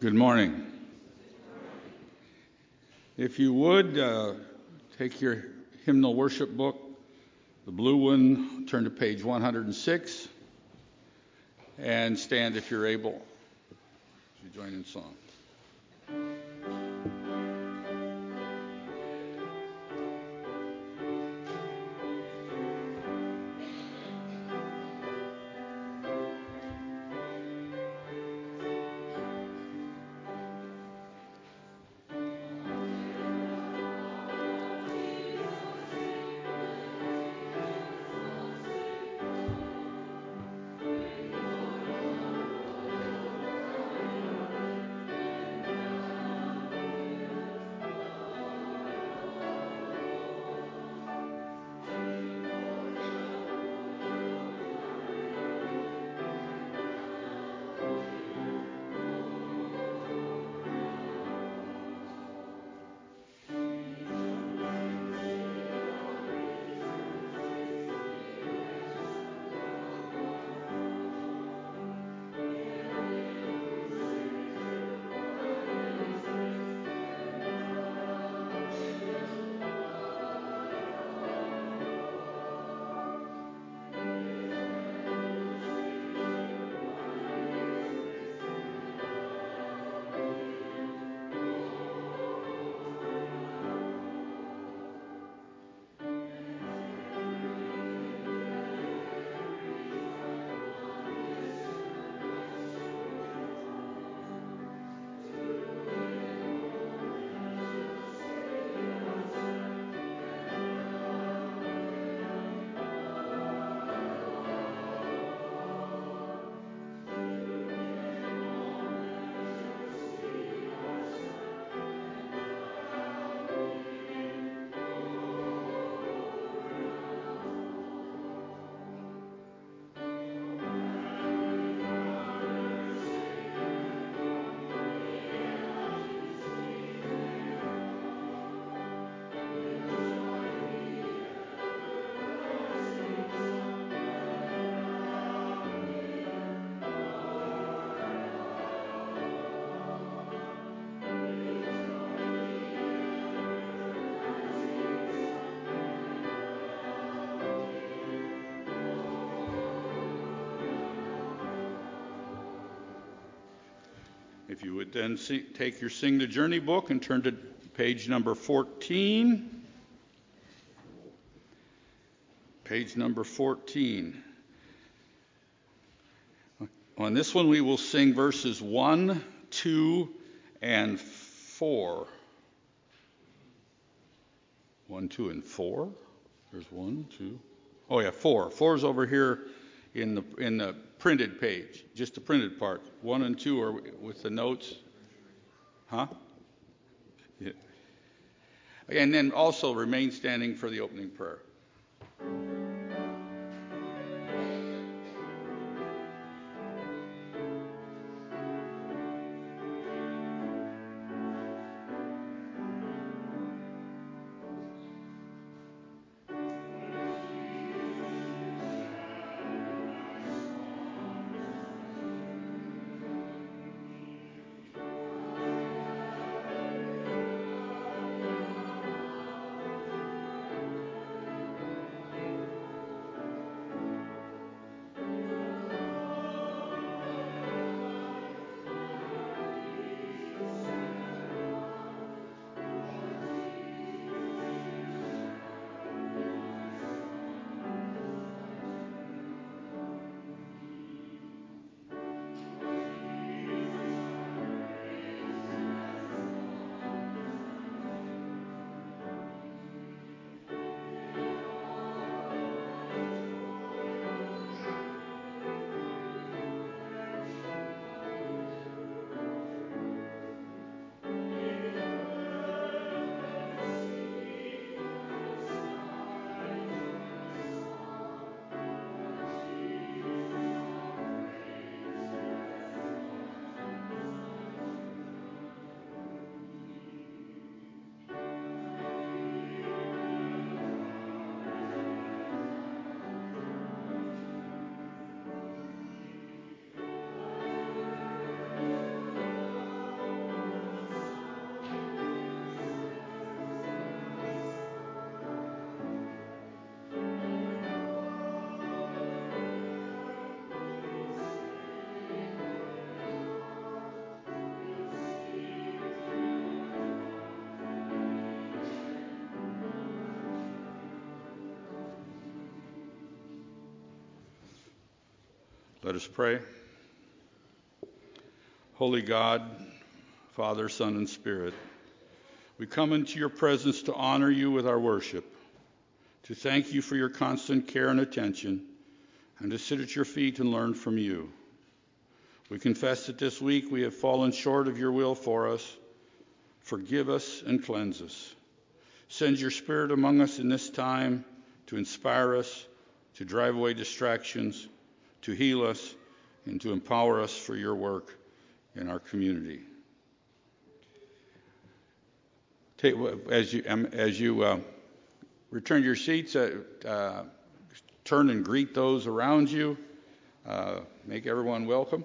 Good morning. If you would, take your hymnal worship book, the blue one, turn to page 106, and stand if you're able as you join in song. If you would then take your Sing the Journey book and turn to page number 14. Page number 14. On this one we will sing verses 1, 2, and 4. 1, 2, and 4. There's 1, 2. Oh yeah, 4. 4 is over here in the printed page, just the printed part. 1 and 2 are with the notes. Huh? Yeah. And then also remain standing for the opening prayer. Let us pray. Holy God, Father, Son, and Spirit, we come into your presence to honor you with our worship, to thank you for your constant care and attention, and to sit at your feet and learn from you. We confess that this week we have fallen short of your will for us. Forgive us and cleanse us. Send your Spirit among us in this time to inspire us, to drive away distractions, to heal us, and to empower us for your work in our community. As you return to your seats, turn and greet those around you. Make everyone welcome.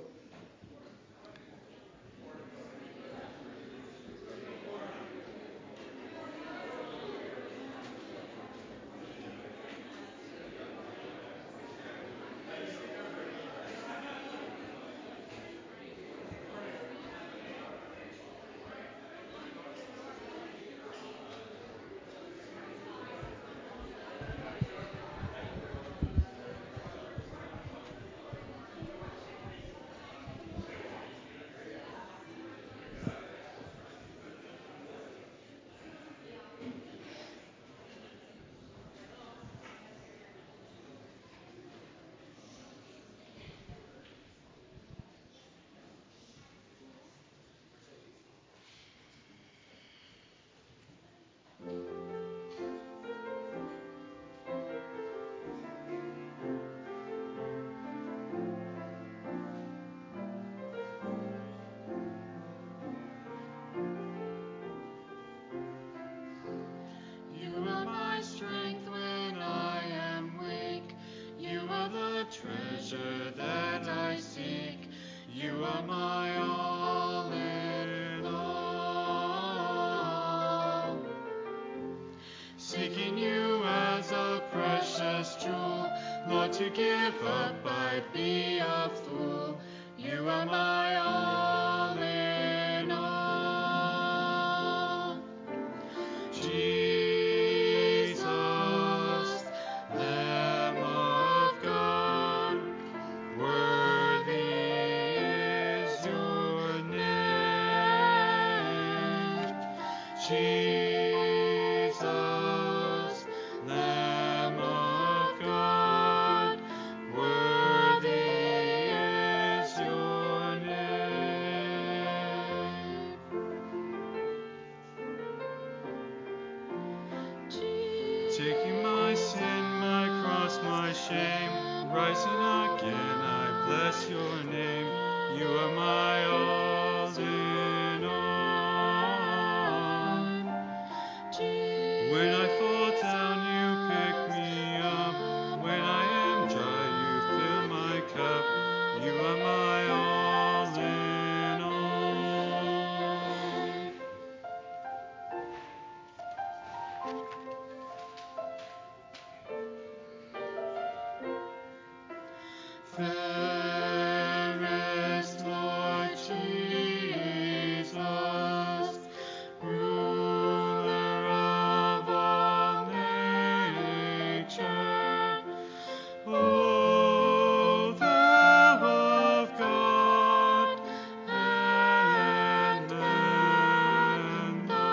Treasure that I seek, you are my all in all. Seeking you as a precious jewel, Lord, to give up I'd be a fool. You are my all in all. Jesus, Lamb of God, worthy is your name. Jesus, Lamb of God, worthy is your name. Taking my sin, my cross, my shame, rising again, I bless your name. You are my all in all. When I fall down, you pick me up. When I am dry, you fill my cup. You are my all in all. Fairest Lord Jesus, ruler of all nature, O Lamb of God, and then the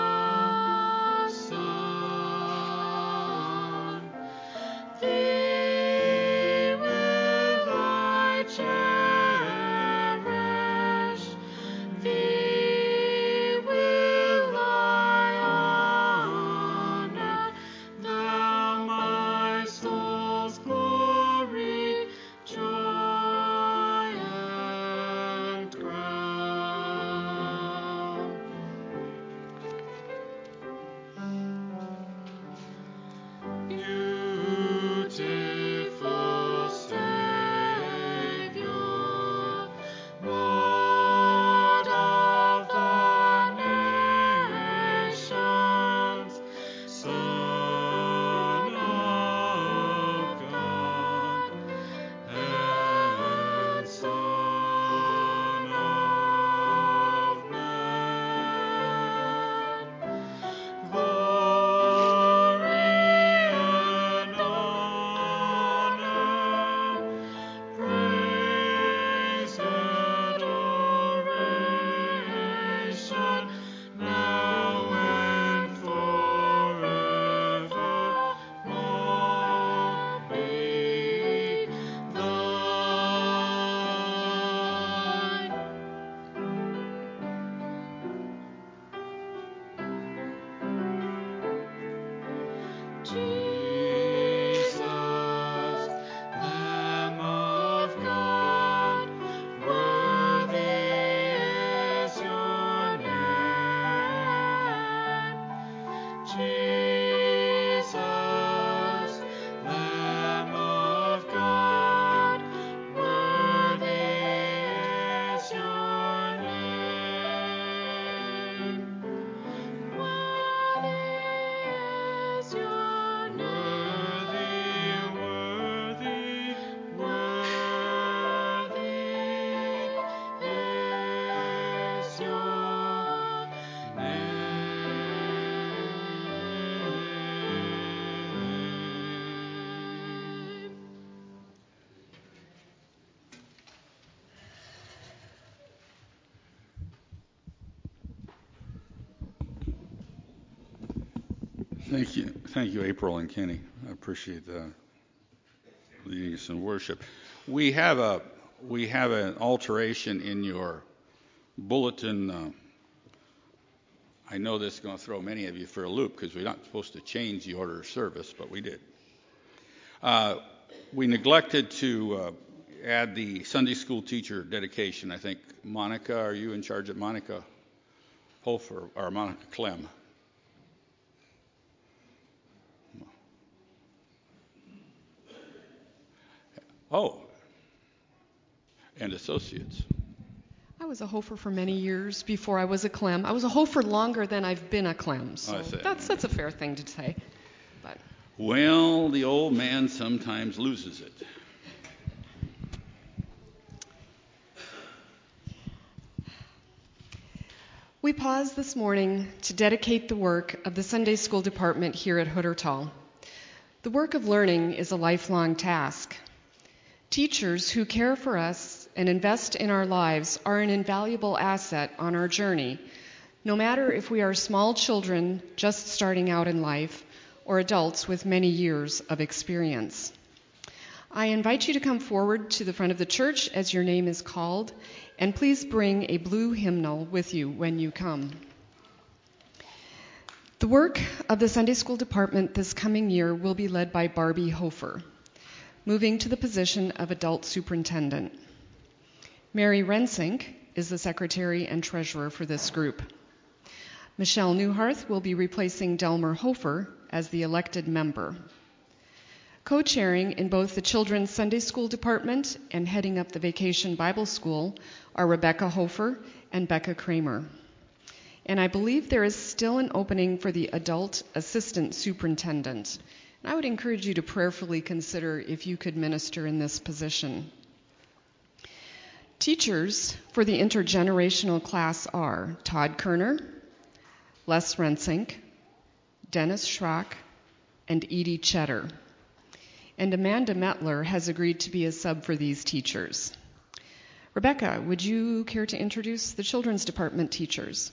Son. Thee will I Thank you, April and Kenny. I appreciate leading us in worship. We have an alteration in your bulletin. I know this is going to throw many of you for a loop because we're not supposed to change the order of service, but we did. We neglected to add the Sunday school teacher dedication. I think Monica, are you in charge of Monica Hofer or Monica Clem? Oh, and associates. I was a Hofer for many years before I was a Clem. I was a Hofer longer than I've been a Clem, so that's a fair thing to say. But well, the old man sometimes loses it. We pause this morning to dedicate the work of the Sunday School Department here at Huttertal. The work of learning is a lifelong task. Teachers who care for us and invest in our lives are an invaluable asset on our journey, no matter if we are small children just starting out in life or adults with many years of experience. I invite you to come forward to the front of the church as your name is called, and please bring a blue hymnal with you when you come. The work of the Sunday School Department this coming year will be led by Barbie Hofer, moving to the position of adult superintendent. Mary Rensink is the secretary and treasurer for this group. Michelle Newharth will be replacing Delmer Hofer as the elected member. Co-chairing in both the Children's Sunday School Department and heading up the Vacation Bible School are Rebecca Hofer and Becca Kramer. And I believe there is still an opening for the adult assistant superintendent. And I would encourage you to prayerfully consider if you could minister in this position. Teachers for the intergenerational class are Todd Kerner, Les Rensink, Dennis Schrock, and Edie Cheddar. And Amanda Metler has agreed to be a sub for these teachers. Rebecca, would you care to introduce the Children's Department teachers?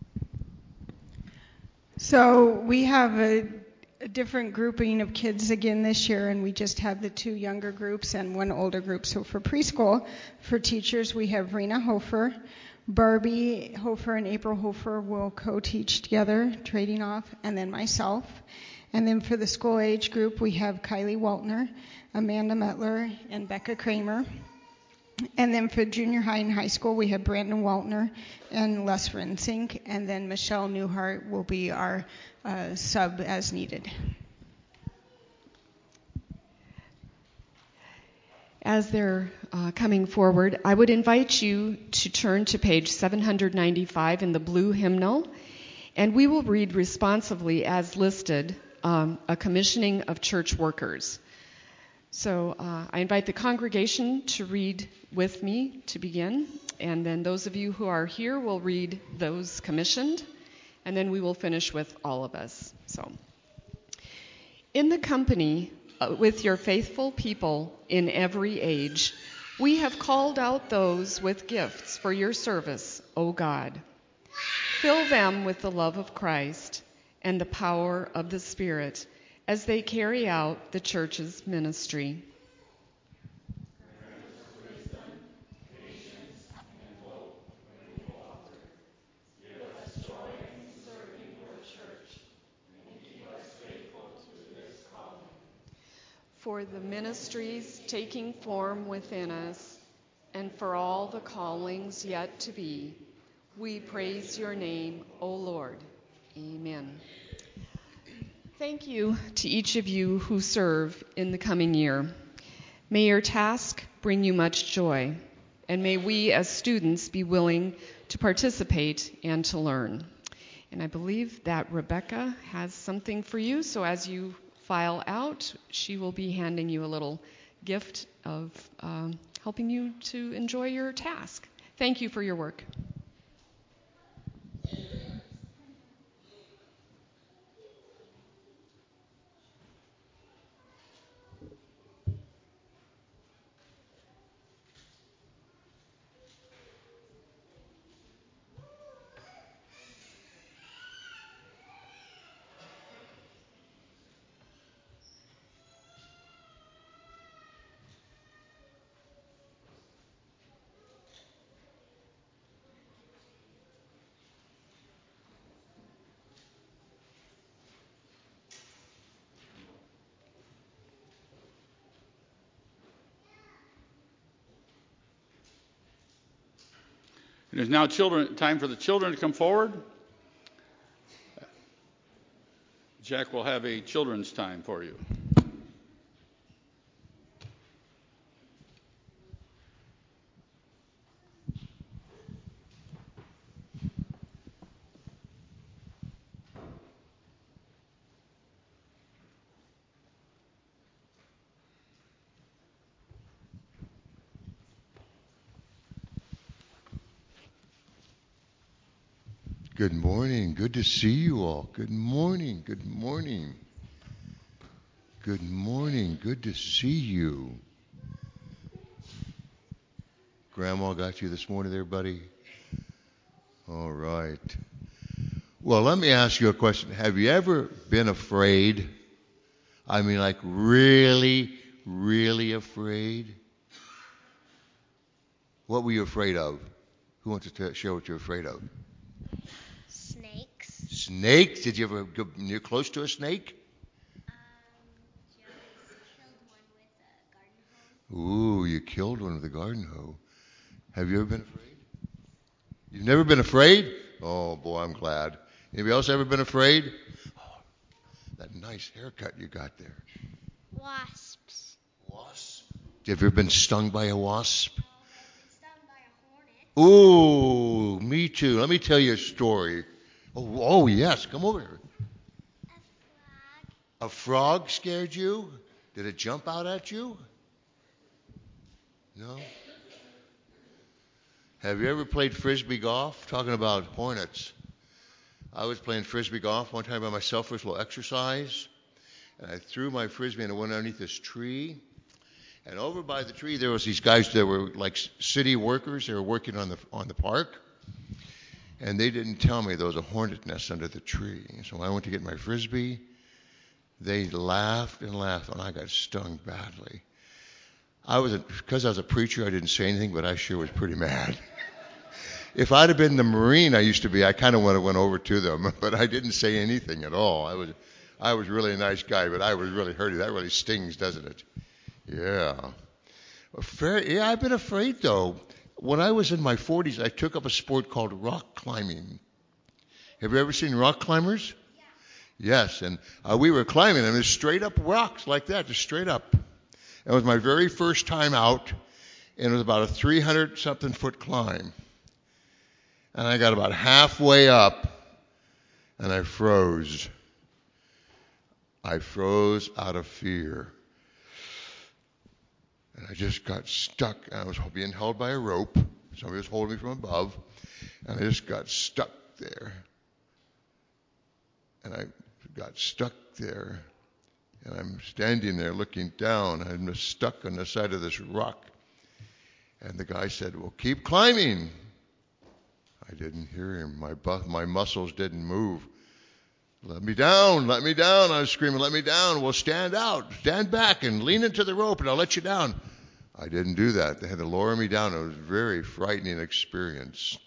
So we have a different grouping of kids again this year, and we just have the two younger groups and one older group. So for preschool, for teachers, we have Rena Hofer, Barbie Hofer and April Hofer will co-teach together, trading off, and then myself. And then for the school age group, we have Kylie Waltner, Amanda Metler, and Becca Kramer. And then for junior high and high school, we have Brandon Waltner and Les Rensink. And then Michelle Newhart will be our sub as needed. As they're coming forward, I would invite you to turn to page 795 in the blue hymnal, and we will read responsively as listed a commissioning of church workers. So I invite the congregation to read with me to begin, and then those of you who are here will read those commissioned, and then we will finish with all of us. So, in the company with your faithful people in every age, we have called out those with gifts for your service, O God. Fill them with the love of Christ and the power of the Spirit as they carry out the church's ministry. For the ministries taking form within us, and for all the callings yet to be, we praise your name, O Lord. Amen. Thank you to each of you who serve in the coming year. May your task bring you much joy, and may we as students be willing to participate and to learn. And I believe that Rebecca has something for you, so as you file out, she will be handing you a little gift of helping you to enjoy your task. Thank you for your work. It is now time for the children to come forward. Jack will have a children's time for you. Good morning. Good to see you all. Good morning. Good morning. Good morning. Good to see you. Grandma got you this morning there, buddy? All right. Well, let me ask you a question. Have you ever been afraid? I mean, like really, really afraid? What were you afraid of? Who wants to share what you're afraid of? Snakes. Snakes? Did you ever go near close to a snake? Just killed one with a garden hose. Ooh, you killed one with a garden hoe. Have you ever been afraid? You've never been afraid? Oh, boy, I'm glad. Anybody else ever been afraid? Oh, that nice haircut you got there. Wasps. Wasp? Have you ever been stung by a wasp? No, I've been stung by a Ooh, hornet. me too. Let me tell you a story. Oh, yes. Come over here. A frog. A frog scared you? Did it jump out at you? No? Have you ever played frisbee golf? Talking about hornets. I was playing frisbee golf one time by myself for a little exercise. And I threw my frisbee and it went underneath this tree. And over by the tree there was these guys that were like city workers. They were working on the park. And they didn't tell me there was a hornet nest under the tree. So when I went to get my frisbee, they laughed and laughed, and I got stung badly. Because I was a preacher, I didn't say anything, but I sure was pretty mad. If I'd have been the Marine I used to be, I kind of went over to them, but I didn't say anything at all. I was really a nice guy, but I was really hurting. That really stings, doesn't it? Yeah. Yeah, I've been afraid, though. When I was in my 40s, I took up a sport called rock climbing. Have you ever seen rock climbers? Yeah. Yes, and we were climbing, and there's straight up rocks like that, just straight up. It was my very first time out, and it was about a 300-something foot climb. And I got about halfway up, and I froze. I froze out of fear. And I just got stuck. I was being held by a rope. Somebody was holding me from above. And I just got stuck there. And I got stuck there. And I'm standing there looking down. I'm just stuck on the side of this rock. And the guy said, "Well, keep climbing." I didn't hear him. My muscles didn't move. "Let me down, let me down." I was screaming, "Let me down." "Well, stand out, stand back and lean into the rope and I'll let you down." I didn't do that. They had to lower me down. It was a very frightening experience.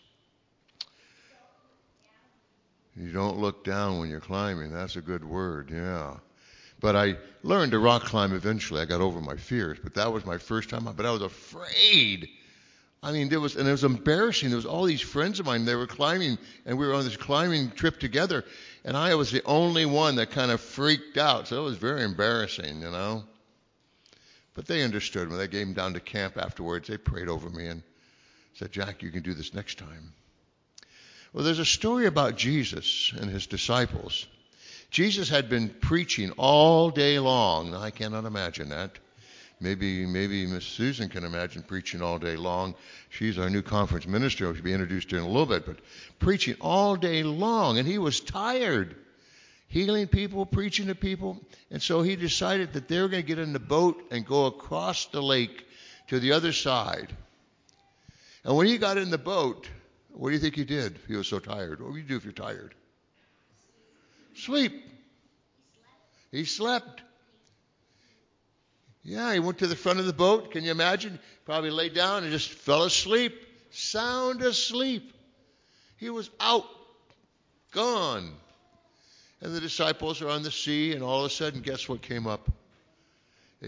You don't look down when you're climbing. That's a good word, yeah. But I learned to rock climb eventually. I got over my fears. But that was my first time out. But I was afraid. I mean, it was embarrassing. There was all these friends of mine. They were climbing, and we were on this climbing trip together. And I was the only one that kind of freaked out. So it was very embarrassing, you know. But they understood. When they came down to camp afterwards, they prayed over me and said, "Jack, you can do this next time." Well, there's a story about Jesus and his disciples. Jesus had been preaching all day long. Now, I cannot imagine that. Maybe Miss Susan can imagine preaching all day long. She's our new conference minister. She'll be introduced here in a little bit. But preaching all day long, and he was tired. Healing people, preaching to people. And so he decided that they were going to get in the boat and go across the lake to the other side. And when he got in the boat, what do you think he did? He was so tired. What would you do if you're tired? Sleep. He slept. Yeah, he went to the front of the boat. Can you imagine? Probably laid down and just fell asleep. Sound asleep. He was out. Gone. And the disciples are on the sea, and all of a sudden, guess what came up? A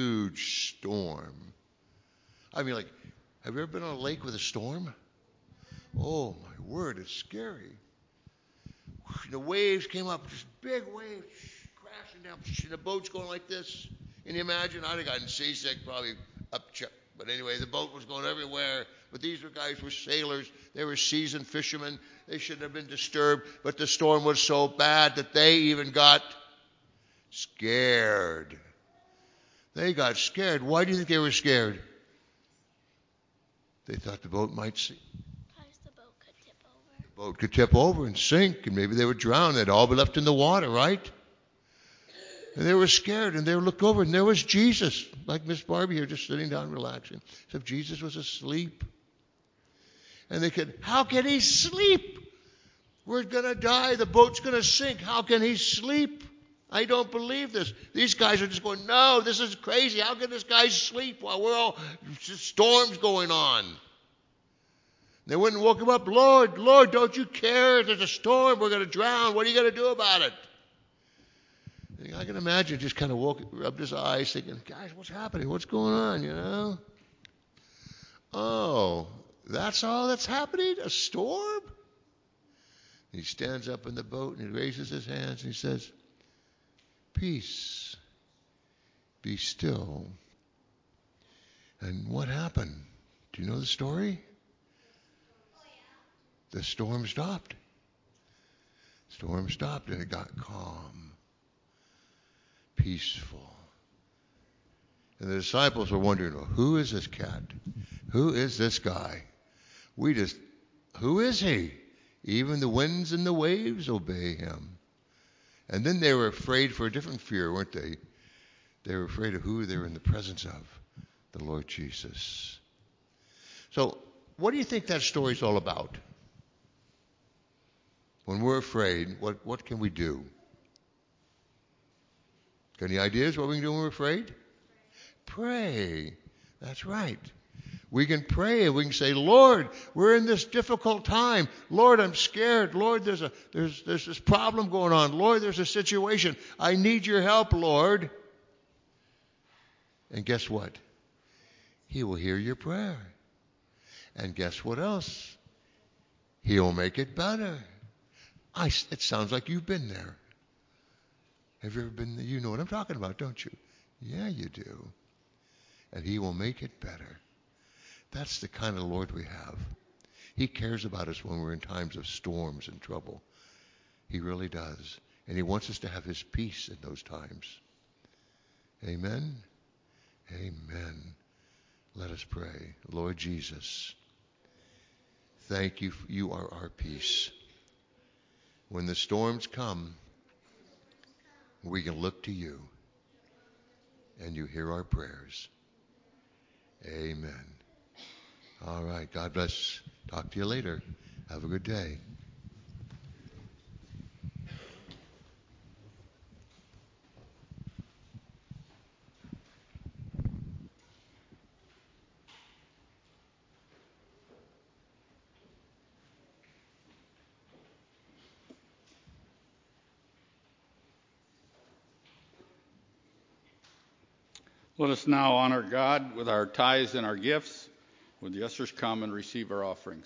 huge storm. I mean, like, have you ever been on a lake with a storm? Oh, my word, it's scary. The waves came up, just big waves crashing down. And the boat's going like this. Can you imagine? I'd have gotten seasick, probably upchuck. But anyway, the boat was going everywhere. But these guys were sailors. They were seasoned fishermen. They shouldn't have been disturbed. But the storm was so bad that they even got scared. They got scared. Why do you think they were scared? They thought the boat might sink. Because the boat could tip over. The boat could tip over and sink, and maybe they would drown. They'd all be left in the water, right? And they were scared, and they looked over, and there was Jesus, like Miss Barbie here, just sitting down relaxing. Except Jesus was asleep. And they could, how can he sleep? We're going to die. The boat's going to sink. How can he sleep? I don't believe this. These guys are just going, no, this is crazy. How can this guy sleep while we're all, storms going on? They went and woke him up. Lord, don't you care? There's a storm. We're going to drown. What are you going to do about it? And I can imagine just kind of rubbed his eyes thinking, guys, what's happening? What's going on, you know? Oh, that's all that's happening? A storm? He stands up in the boat and he raises his hands and he says, peace, be still. And what happened? Do you know the story? The storm stopped. Storm stopped and it got calm, peaceful. And the disciples were wondering, well, who is this cat? Who is this guy? Who is he? Even the winds and the waves obey him. And then they were afraid for a different fear, weren't they? They were afraid of who they were in the presence of, the Lord Jesus. So, what do you think that story's all about? When we're afraid, what can we do? Got any ideas what we can do when we're afraid? Pray. That's right. We can pray and we can say, Lord, we're in this difficult time. Lord, I'm scared. Lord, there's this problem going on. Lord, there's a situation. I need your help, Lord. And guess what? He will hear your prayer. And guess what else? He'll make it better. It sounds like you've been there. Have you ever been there? You know what I'm talking about, don't you? Yeah, you do. And he will make it better. That's the kind of Lord we have. He cares about us when we're in times of storms and trouble. He really does. And he wants us to have his peace in those times. Amen? Amen. Let us pray. Lord Jesus, thank you. You are our peace. When the storms come, we can look to you. And you hear our prayers. Amen. All right. God bless. Talk to you later. Have a good day. Let us now honor God with our tithes and our gifts. Would the ushers come and receive our offerings?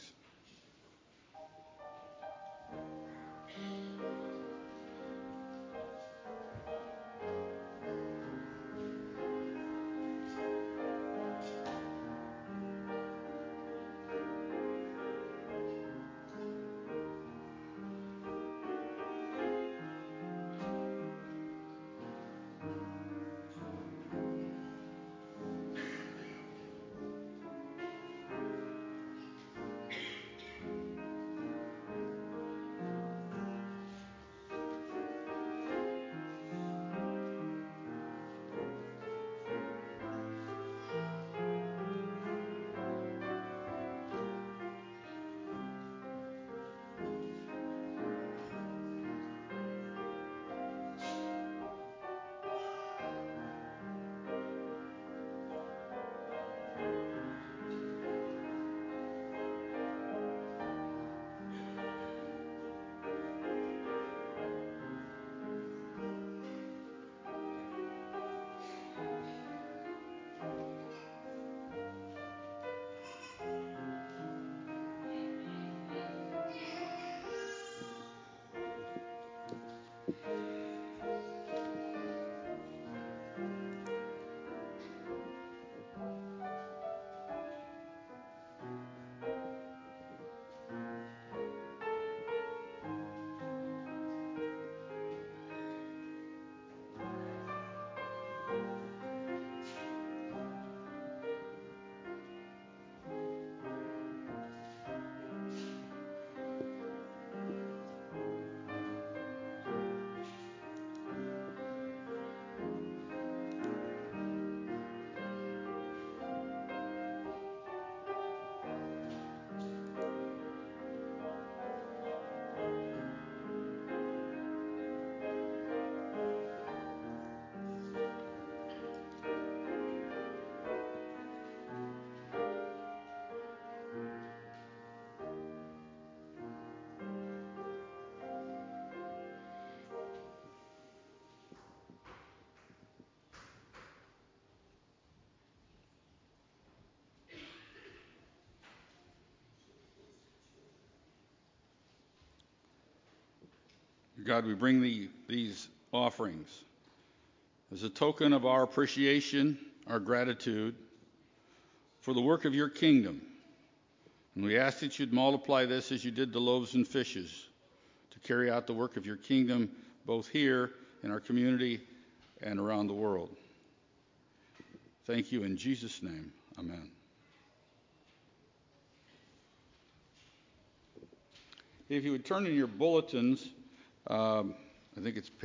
God, we bring these offerings as a token of our appreciation, our gratitude for the work of your kingdom. And we ask that you'd multiply this as you did the loaves and fishes to carry out the work of your kingdom both here in our community and around the world. Thank you in Jesus' name. Amen. If you would turn in your bulletins, I think it's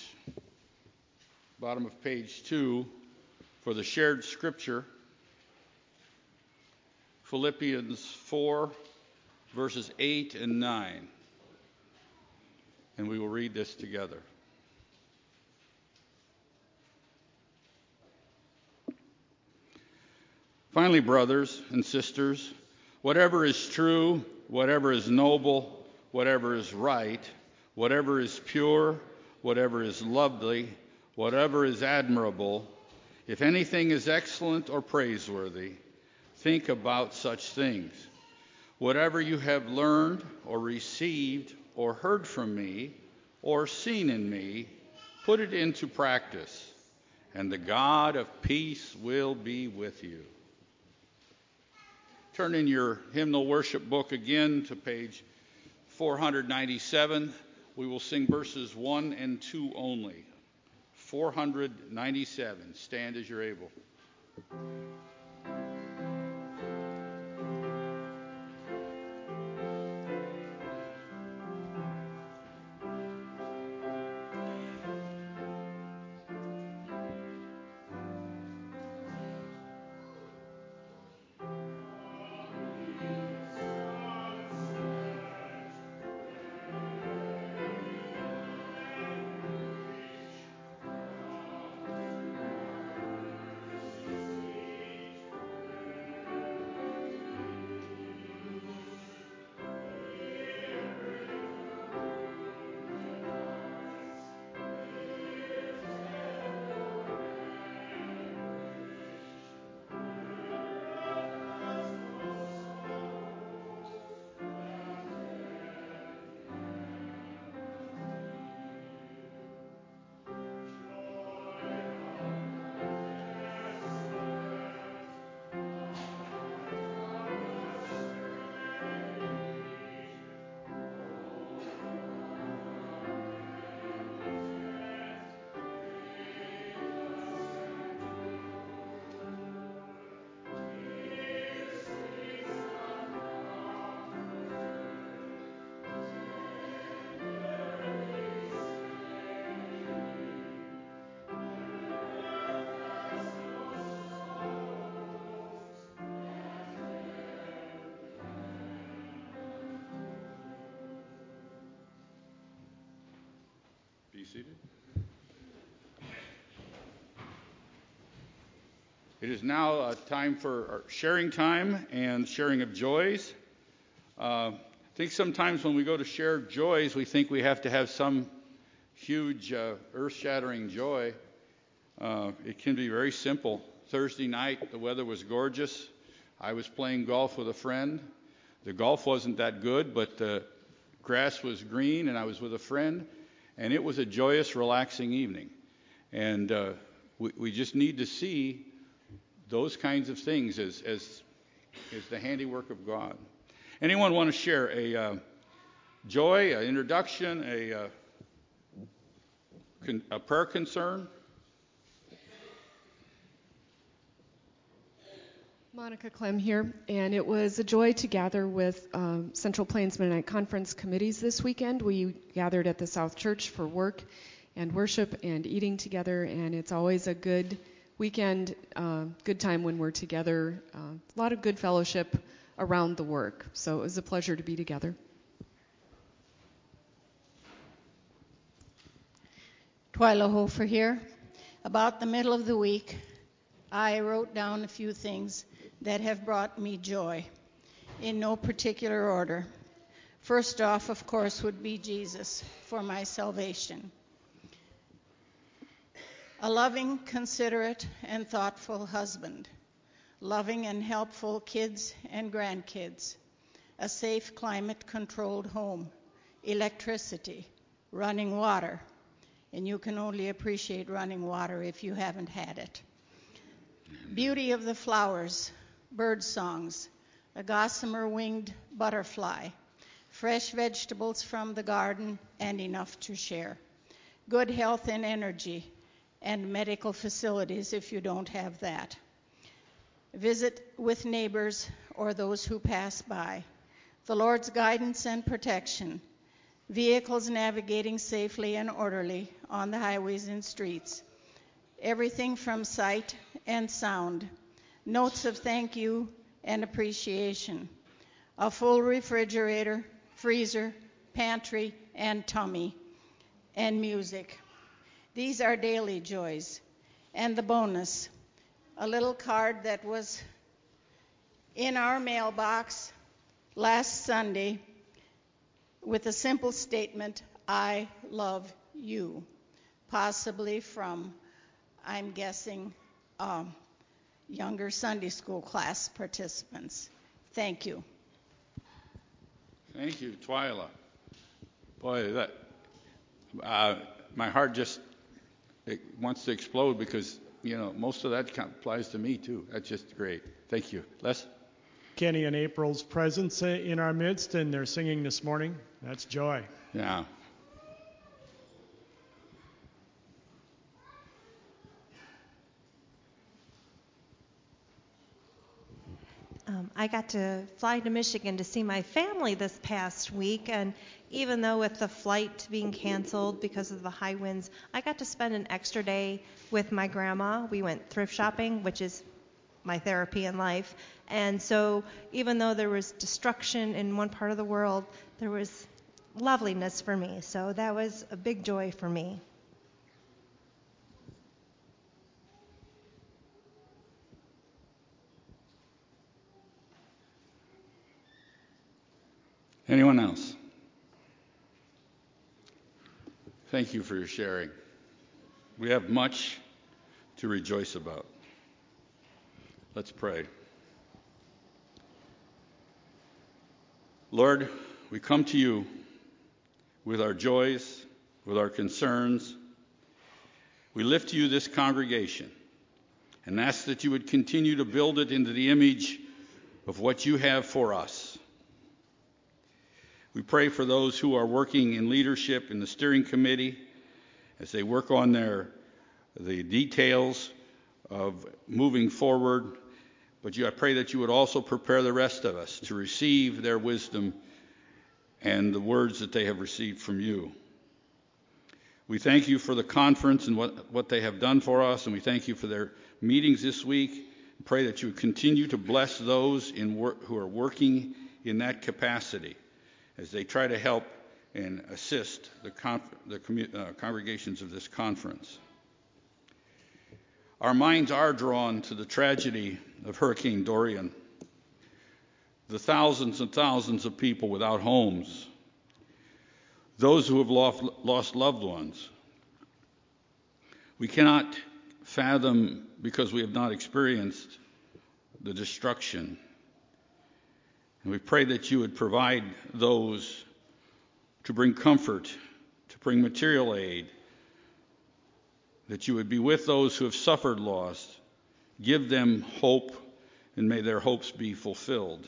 bottom of page 2 for the shared scripture, Philippians 4, verses 8 and 9. And we will read this together. Finally, brothers and sisters, whatever is true, whatever is noble, whatever is right, whatever is pure, whatever is lovely, whatever is admirable, if anything is excellent or praiseworthy, think about such things. Whatever you have learned or received or heard from me or seen in me, put it into practice, and the God of peace will be with you. Turn in your hymnal worship book again to page 497. We will sing verses 1 and 2 only. 497. Stand as you're able. Be seated. It is now time for sharing time and sharing of joys. I think sometimes when we go to share joys, we think we have to have some huge earth-shattering joy. It can be very simple. Thursday night, the weather was gorgeous. I was playing golf with a friend. The golf wasn't that good, but the grass was green, and I was with a friend. And it was a joyous, relaxing evening. And we just need to see those kinds of things as the handiwork of God. Anyone want to share a joy, an introduction, a prayer concern? Monica Clem here, and it was a joy to gather with Central Plains Mennonite Conference committees this weekend. We gathered at the South Church for work and worship and eating together, and it's always a good weekend, good time when we're together. A lot of good fellowship around the work, so it was a pleasure to be together. Twyla Hofer here. About the middle of the week, I wrote down a few things that have brought me joy, in no particular order. First off, of course, would be Jesus for my salvation. A loving, considerate, and thoughtful husband, loving and helpful kids and grandkids, a safe, climate-controlled home, electricity, running water. And you can only appreciate running water if you haven't had it. Beauty of the flowers, bird songs, a gossamer winged butterfly, fresh vegetables from the garden, and enough to share. Good health and energy, and medical facilities if you don't have that. Visit with neighbors or those who pass by. The Lord's guidance and protection. Vehicles navigating safely and orderly on the highways and streets. Everything from sight and sound. Notes of thank you and appreciation. A full refrigerator, freezer, pantry, and tummy. And music. These are daily joys. And the bonus, a little card that was in our mailbox last Sunday with a simple statement, I love you, possibly from, I'm guessing, younger Sunday school class participants. Thank you. Thank you, Twyla. Boy, that my heart just wants to explode because, most of that applies to me too. That's just great. Thank you. Les? Kenny and April's presence in our midst, and they're singing this morning. That's joy. Yeah. I got to fly to Michigan to see my family this past week, and even though with the flight being canceled because of the high winds, I got to spend an extra day with my grandma. We went thrift shopping, which is my therapy in life. And so even though there was destruction in one part of the world, there was loveliness for me. So that was a big joy for me. Anyone else? Thank you for your sharing. We have much to rejoice about. Let's pray. Lord, we come to you with our joys, with our concerns. We lift to you this congregation and ask that you would continue to build it into the image of what you have for us. We pray for those who are working in leadership in the steering committee as they work on the details of moving forward. But I pray that you would also prepare the rest of us to receive their wisdom and the words that they have received from you. We thank you for the conference and what they have done for us, and we thank you for their meetings this week. Pray that you would continue to bless those who are working in that capacity as they try to help and assist the congregations of this conference. Our minds are drawn to the tragedy of Hurricane Dorian, the thousands and thousands of people without homes, those who have lost loved ones. We cannot fathom, because we have not experienced the destruction. And we pray that you would provide those to bring comfort, to bring material aid, that you would be with those who have suffered loss, give them hope, and may their hopes be fulfilled.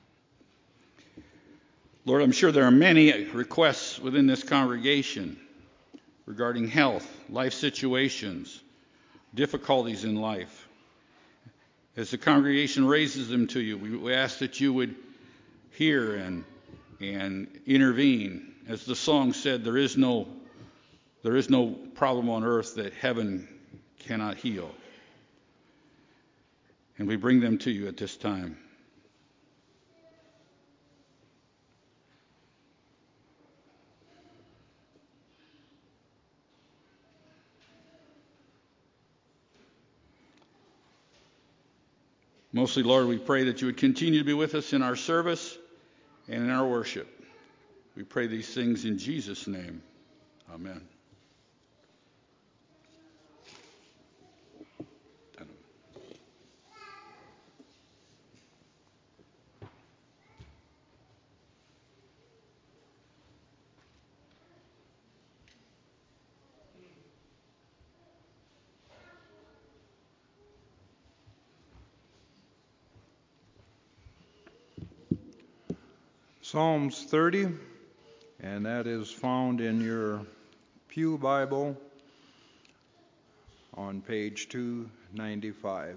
Lord, I'm sure there are many requests within this congregation regarding health, life situations, difficulties in life. As the congregation raises them to you, we ask that you would hear and intervene. As the song said, there is no problem on earth that heaven cannot heal. And we bring them to you at this time. Mostly, Lord, we pray that you would continue to be with us in our service and in our worship. We pray these things in Jesus' name. Amen. Psalms 30, and that is found in your Pew Bible on page 295.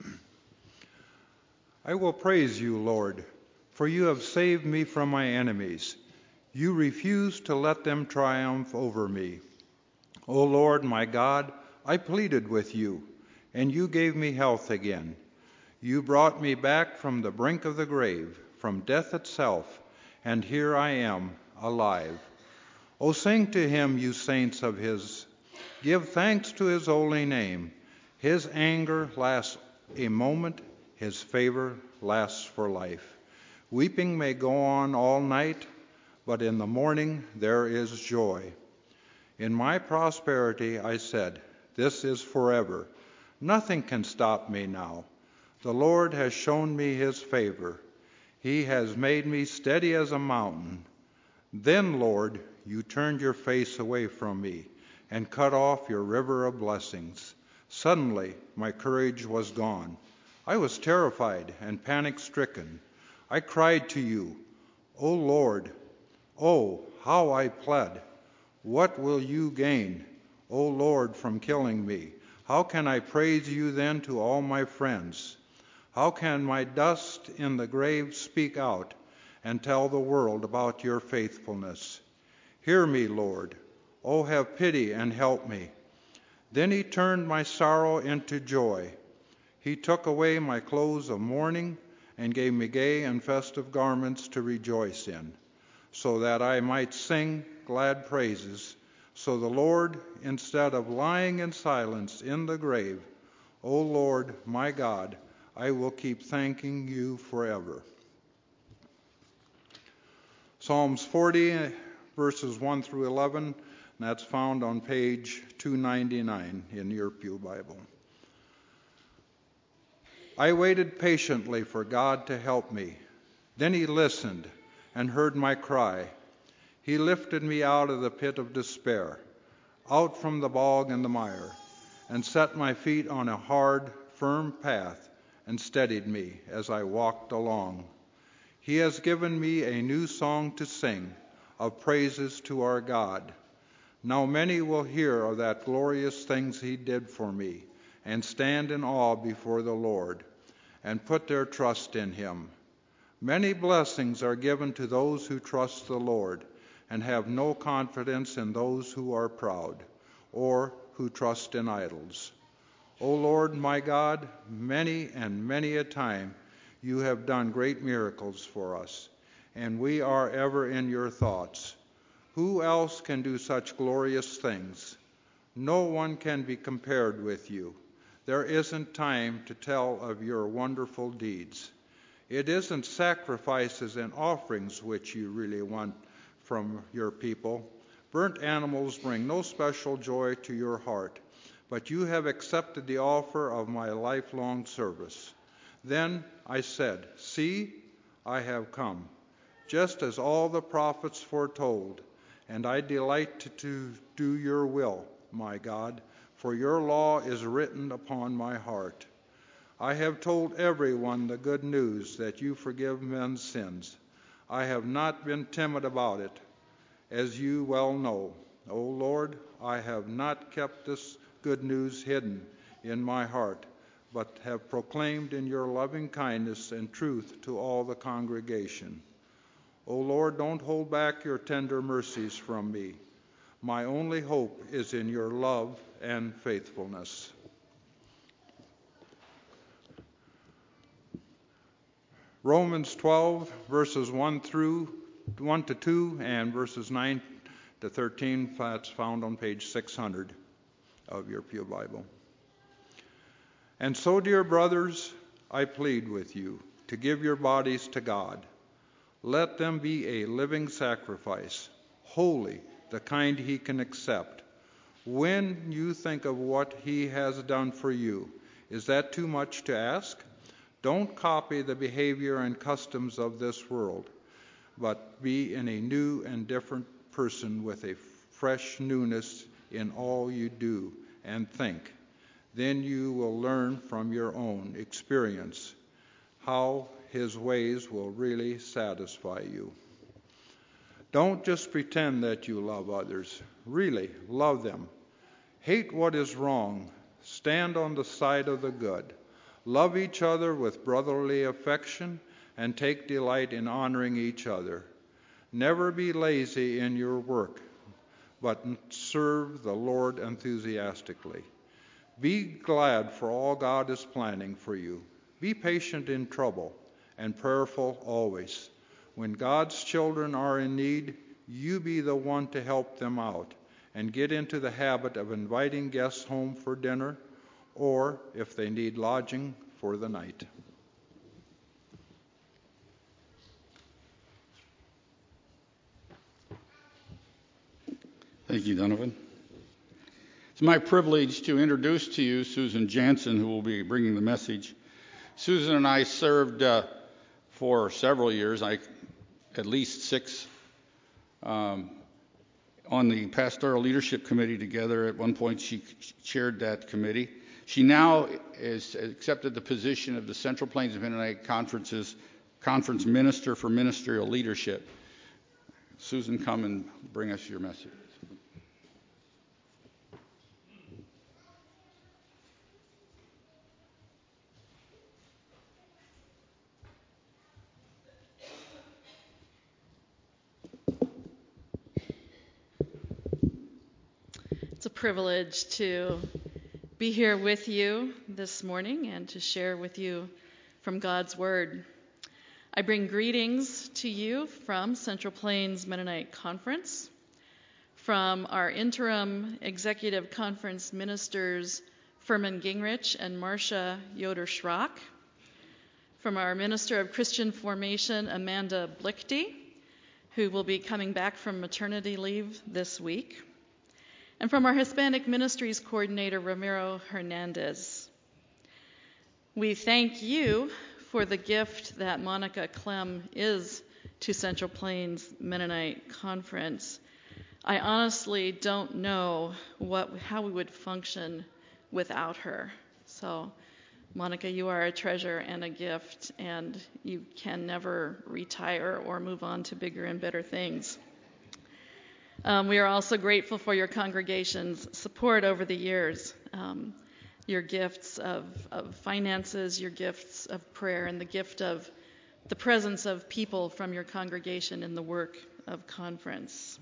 I will praise you, Lord, for you have saved me from my enemies. You refuse to let them triumph over me. O Lord, my God, I pleaded with you, and you gave me health again. You brought me back from the brink of the grave, from death itself, and here I am, alive. O sing to him, you saints of his. Give thanks to his holy name. His anger lasts a moment, his favor lasts for life. Weeping may go on all night, but in the morning there is joy. In my prosperity I said, this is forever. Nothing can stop me now. The Lord has shown me his favor. He has made me steady as a mountain. Then, Lord, you turned your face away from me and cut off your river of blessings. Suddenly, my courage was gone. I was terrified and panic-stricken. I cried to you, O Lord, oh, how I pled. What will you gain, O Lord, from killing me? How can I praise you then to all my friends? How can my dust in the grave speak out and tell the world about your faithfulness? Hear me, Lord. Oh, have pity and help me. Then he turned my sorrow into joy. He took away my clothes of mourning and gave me gay and festive garments to rejoice in, so that I might sing glad praises. So the Lord, instead of lying in silence in the grave, O Lord, my God, I will keep thanking you forever. Psalms 40, verses 1 through 11, and that's found on page 299 in your Pew Bible. I waited patiently for God to help me. Then he listened and heard my cry. He lifted me out of the pit of despair, out from the bog and the mire, and set my feet on a hard, firm path and steadied me as I walked along. He has given me a new song to sing of praises to our God. Now many will hear of that glorious things he did for me and stand in awe before the Lord and put their trust in him. Many blessings are given to those who trust the Lord and have no confidence in those who are proud or who trust in idols. O Lord, my God, many and many a time you have done great miracles for us, and we are ever in your thoughts. Who else can do such glorious things? No one can be compared with you. There isn't time to tell of your wonderful deeds. It isn't sacrifices and offerings which you really want from your people. Burnt animals bring no special joy to your heart, but you have accepted the offer of my lifelong service. Then I said, see, I have come, just as all the prophets foretold, and I delight to do your will, my God, for your law is written upon my heart. I have told everyone the good news that you forgive men's sins. I have not been timid about it, as you well know. O Lord, I have not kept this good news hidden in my heart, but have proclaimed in your loving kindness and truth to all the congregation. O Lord, don't hold back your tender mercies from me. My only hope is in your love and faithfulness. Romans 12, verses 1 to 2, and verses 9 to 13, that's found on page 600 of your Pew Bible. And so, dear brothers, I plead with you to give your bodies to God. Let them be a living sacrifice, holy, the kind he can accept. When you think of what he has done for you, is that too much to ask? Don't copy the behavior and customs of this world, but be in a new and different person with a fresh newness in all you do and think. Then you will learn from your own experience how his ways will really satisfy you. Don't just pretend that you love others. Really, love them. Hate what is wrong. Stand on the side of the good. Love each other with brotherly affection and take delight in honoring each other. Never be lazy in your work, but serve the Lord enthusiastically. Be glad for all God is planning for you. Be patient in trouble and prayerful always. When God's children are in need, you be the one to help them out, and get into the habit of inviting guests home for dinner, or, if they need lodging, for the night. Thank you, Donovan. It's my privilege to introduce to you Susan Jansen, who will be bringing the message. Susan and I served for several years, at least 6, on the Pastoral Leadership Committee together. At one point, she chaired that committee. She now has accepted the position of the Central Plains Mennonite Conference's Conference Minister for Ministerial Leadership. Susan, come and bring us your message. It's a privilege to be here with you this morning and to share with you from God's Word. I bring greetings to you from Central Plains Mennonite Conference, from our interim executive conference ministers Furman Gingrich and Marcia Yoder-Schrock, from our Minister of Christian Formation Amanda Blichty, who will be coming back from maternity leave this week, and from our Hispanic Ministries Coordinator, Ramiro Hernandez. We thank you for the gift that Monica Clem is to Central Plains Mennonite Conference. I honestly don't know how we would function without her. So, Monica, you are a treasure and a gift, and you can never retire or move on to bigger and better things. We are also grateful for your congregation's support over the years, your gifts of finances, your gifts of prayer, and the gift of the presence of people from your congregation in the work of conference.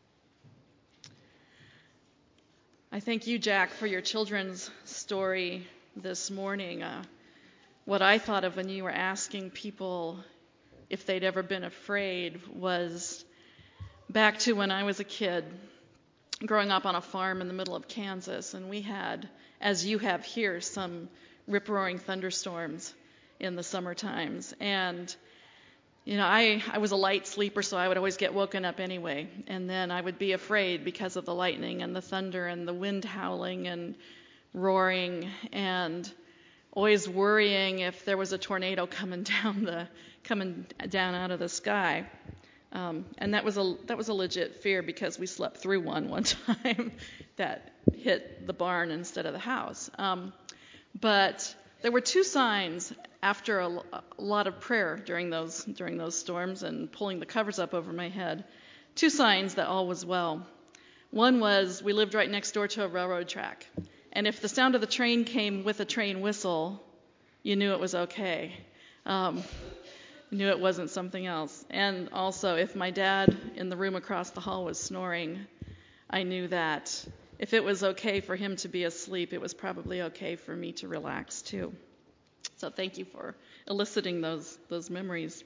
I thank you, Jack, for your children's story this morning. What I thought of when you were asking people if they'd ever been afraid was back to when I was a kid, growing up on a farm in the middle of Kansas, and we had, as you have here, some rip-roaring thunderstorms in the summer times. And, I was a light sleeper, so I would always get woken up anyway. And then I would be afraid because of the lightning and the thunder and the wind howling and roaring, and always worrying if there was a tornado coming down out of the sky. And that was a legit fear, because we slept through one time that hit the barn instead of the house. But there were 2 signs after a lot of prayer during those storms and pulling the covers up over my head. 2 signs that all was well. One was we lived right next door to a railroad track, and if the sound of the train came with a train whistle, you knew it was okay. Knew it wasn't something else. And also, if my dad in the room across the hall was snoring, I knew that if it was okay for him to be asleep, it was probably okay for me to relax too. So thank you for eliciting those memories.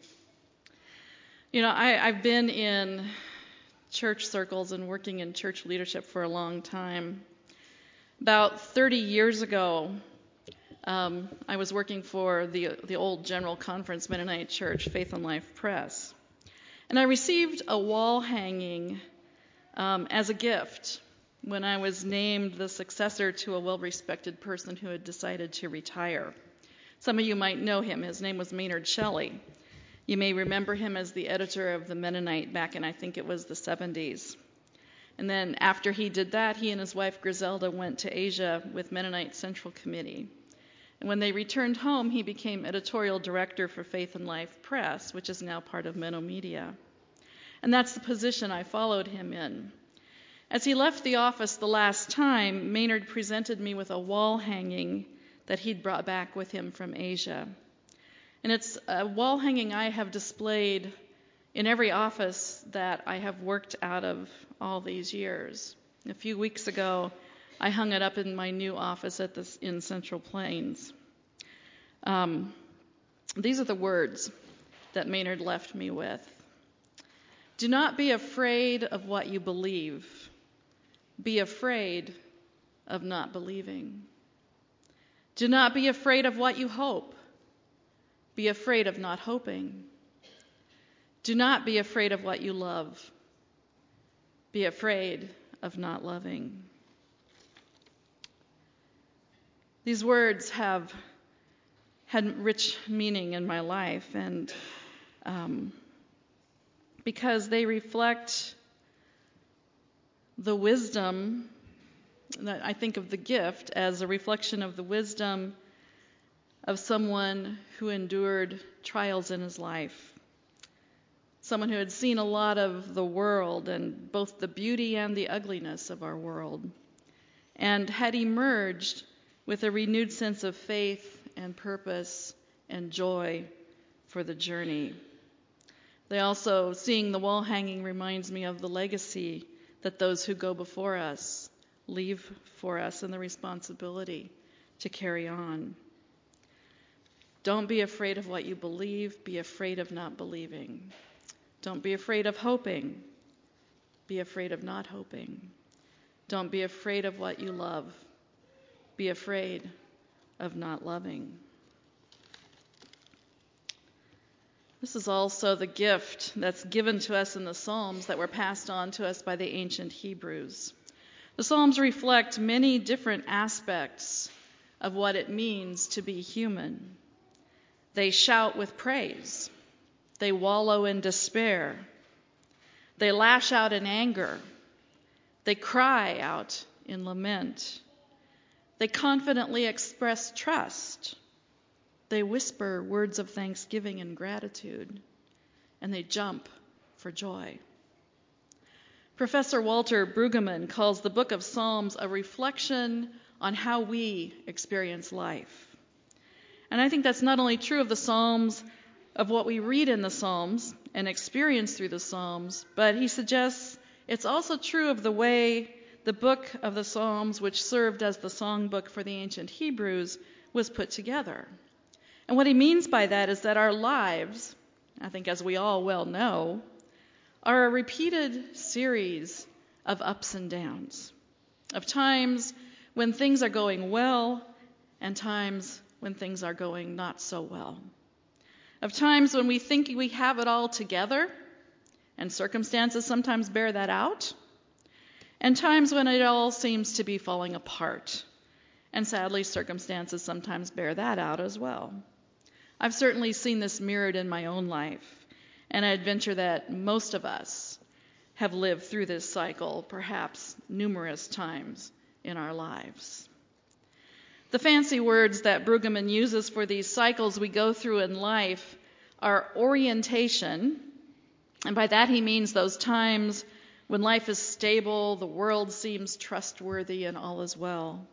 I've been in church circles and working in church leadership for a long time. About 30 years ago, I was working for the old General Conference Mennonite Church, Faith and Life Press. And I received a wall hanging as a gift when I was named the successor to a well-respected person who had decided to retire. Some of you might know him. His name was Maynard Shelley. You may remember him as the editor of the Mennonite back in, I think it was the 70s. And then after he did that, he and his wife Griselda went to Asia with Mennonite Central Committee. And when they returned home, he became editorial director for Faith and Life Press, which is now part of Menno Media. And that's the position I followed him in. As he left the office the last time, Maynard presented me with a wall hanging that he'd brought back with him from Asia. And it's a wall hanging I have displayed in every office that I have worked out of all these years. A few weeks ago, I hung it up in my new office in Central Plains. These are the words that Maynard left me with. Do not be afraid of what you believe. Be afraid of not believing. Do not be afraid of what you hope. Be afraid of not hoping. Do not be afraid of what you love. Be afraid of not loving. These words have had rich meaning in my life, and because they reflect the wisdom, I think of the gift as a reflection of the wisdom of someone who endured trials in his life, someone who had seen a lot of the world and both the beauty and the ugliness of our world, and had emerged with a renewed sense of faith and purpose and joy for the journey. They also, seeing the wall hanging reminds me of the legacy that those who go before us leave for us and the responsibility to carry on. Don't be afraid of what you believe. Be afraid of not believing. Don't be afraid of hoping. Be afraid of not hoping. Don't be afraid of what you love. Be afraid of not loving. This is also the gift that's given to us in the Psalms that were passed on to us by the ancient Hebrews. The Psalms reflect many different aspects of what it means to be human. They shout with praise. They wallow in despair. They lash out in anger. They cry out in lament. They confidently express trust. They whisper words of thanksgiving and gratitude, and they jump for joy. Professor Walter Brueggemann calls the book of Psalms a reflection on how we experience life. And I think that's not only true of the Psalms, of what we read in the Psalms and experience through the Psalms, but he suggests it's also true of the way the book of the Psalms, which served as the songbook for the ancient Hebrews, was put together. And what he means by that is that our lives, I think as we all well know, are a repeated series of ups and downs, of times when things are going well and times when things are going not so well, of times when we think we have it all together, and circumstances sometimes bear that out, and times when it all seems to be falling apart, and sadly circumstances sometimes bear that out as well. I've certainly seen this mirrored in my own life, and I'd venture that most of us have lived through this cycle perhaps numerous times in our lives. The fancy words that Brueggemann uses for these cycles we go through in life are orientation, and by that he means those times when life is stable, the world seems trustworthy, and all is well.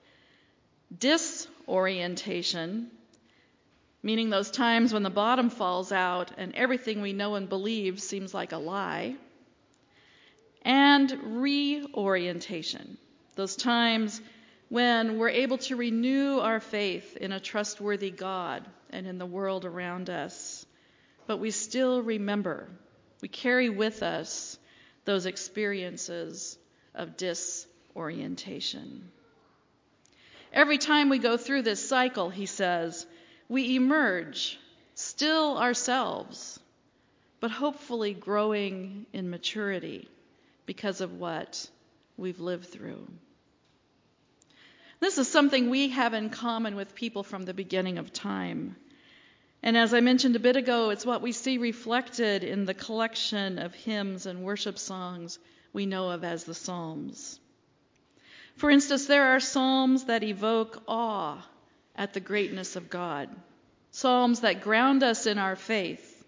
Disorientation, meaning those times when the bottom falls out and everything we know and believe seems like a lie. And reorientation, those times when we're able to renew our faith in a trustworthy God and in the world around us, but we still remember, we carry with us those experiences of disorientation. Every time we go through this cycle, he says, we emerge still ourselves, but hopefully growing in maturity because of what we've lived through. This is something we have in common with people from the beginning of time. And as I mentioned a bit ago, it's what we see reflected in the collection of hymns and worship songs we know of as the Psalms. For instance, there are psalms that evoke awe at the greatness of God, psalms that ground us in our faith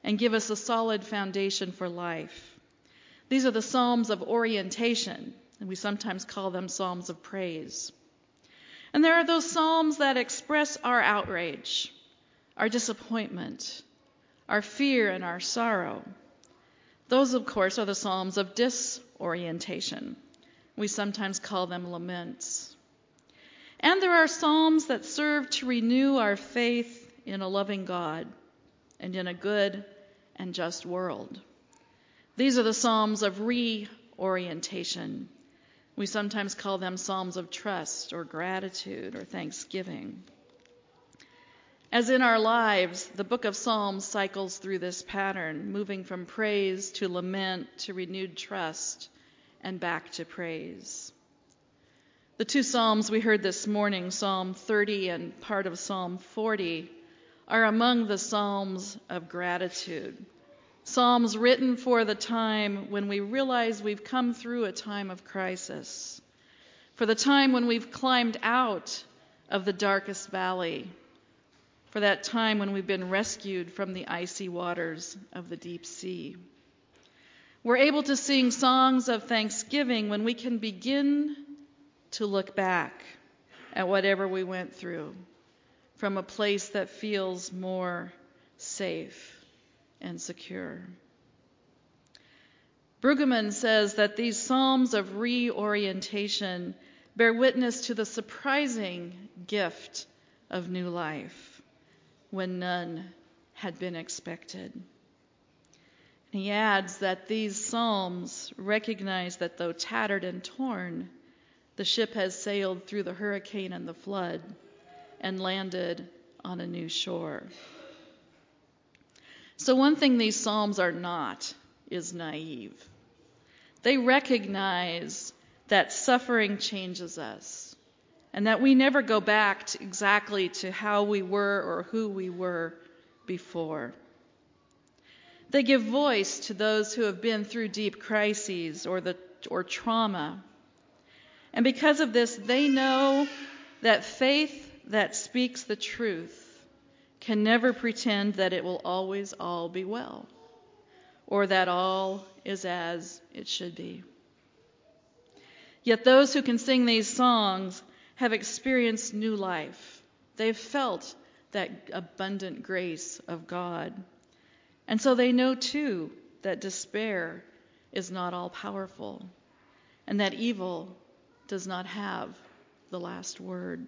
and give us a solid foundation for life. These are the Psalms of orientation, and we sometimes call them Psalms of praise. And there are those Psalms that express our outrage, our disappointment, our fear, and our sorrow. Those, of course, are the Psalms of disorientation. We sometimes call them laments. And there are Psalms that serve to renew our faith in a loving God and in a good and just world. These are the Psalms of reorientation. We sometimes call them Psalms of trust or gratitude or thanksgiving. As in our lives, the book of Psalms cycles through this pattern, moving from praise to lament to renewed trust and back to praise. The two Psalms we heard this morning, Psalm 30 and part of Psalm 40, are among the Psalms of gratitude. Psalms written for the time when we realize we've come through a time of crisis, for the time when we've climbed out of the darkest valley, for that time when we've been rescued from the icy waters of the deep sea. We're able to sing songs of thanksgiving when we can begin to look back at whatever we went through from a place that feels more safe and secure. Brueggemann says that these Psalms of reorientation bear witness to the surprising gift of new life when none had been expected. And he adds that these Psalms recognize that though tattered and torn, the ship has sailed through the hurricane and the flood and landed on a new shore. So one thing these Psalms are not is naive. They recognize that suffering changes us and that we never go back to exactly to how we were or who we were before. They give voice to those who have been through deep crises or trauma. And because of this, they know that faith that speaks the truth can never pretend that it will always all be well, or that all is as it should be. Yet those who can sing these songs have experienced new life. They've felt that abundant grace of God. And so they know too that despair is not all powerful, and that evil does not have the last word.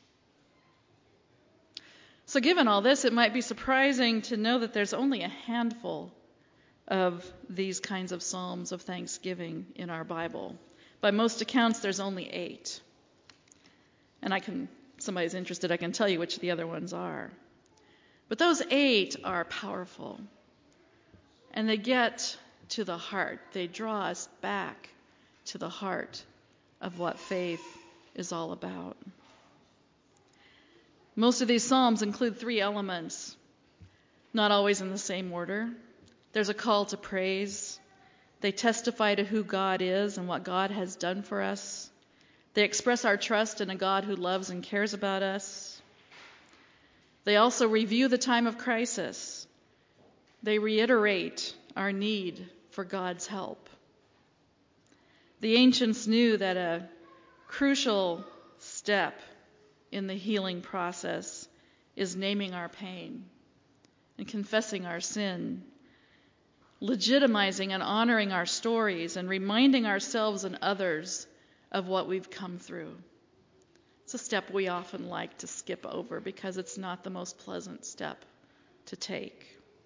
So given all this, it might be surprising to know that there's only a handful of these kinds of psalms of thanksgiving in our Bible. By most accounts, there's only 8. And somebody's interested, I can tell you which the other ones are. But those 8 are powerful. And they get to the heart. They draw us back to the heart of what faith is all about. Most of these psalms include 3 elements, not always in the same order. There's a call to praise. They testify to who God is and what God has done for us. They express our trust in a God who loves and cares about us. They also review the time of crisis. They reiterate our need for God's help. The ancients knew that a crucial step in the healing process is naming our pain and confessing our sin, legitimizing and honoring our stories, and reminding ourselves and others of what we've come through. It's a step we often like to skip over because it's not the most pleasant step to take.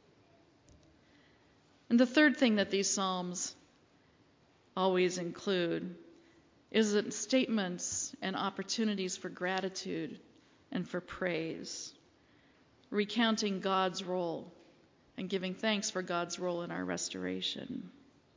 And the third thing that these psalms always include is statements and opportunities for gratitude and for praise, recounting God's role and giving thanks for God's role in our restoration.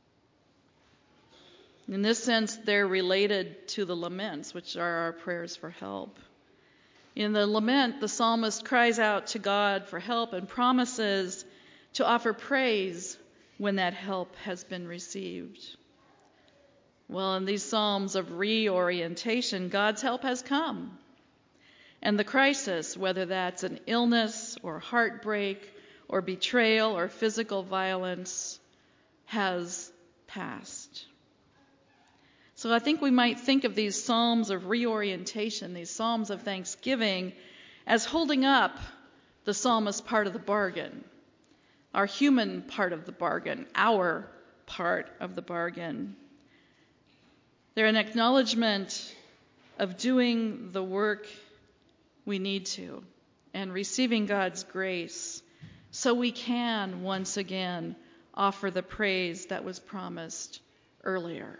In this sense, they're related to the laments, which are our prayers for help. In the lament, the psalmist cries out to God for help and promises to offer praise when that help has been received. Well, in these psalms of reorientation, God's help has come. And the crisis, whether that's an illness or heartbreak or betrayal or physical violence has passed. So I think we might think of these psalms of reorientation, these psalms of thanksgiving, as holding up the psalmist part of the bargain, our human part of the bargain, our part of the bargain. They're an acknowledgement of doing the work we need to and receiving God's grace so we can once again offer the praise that was promised earlier.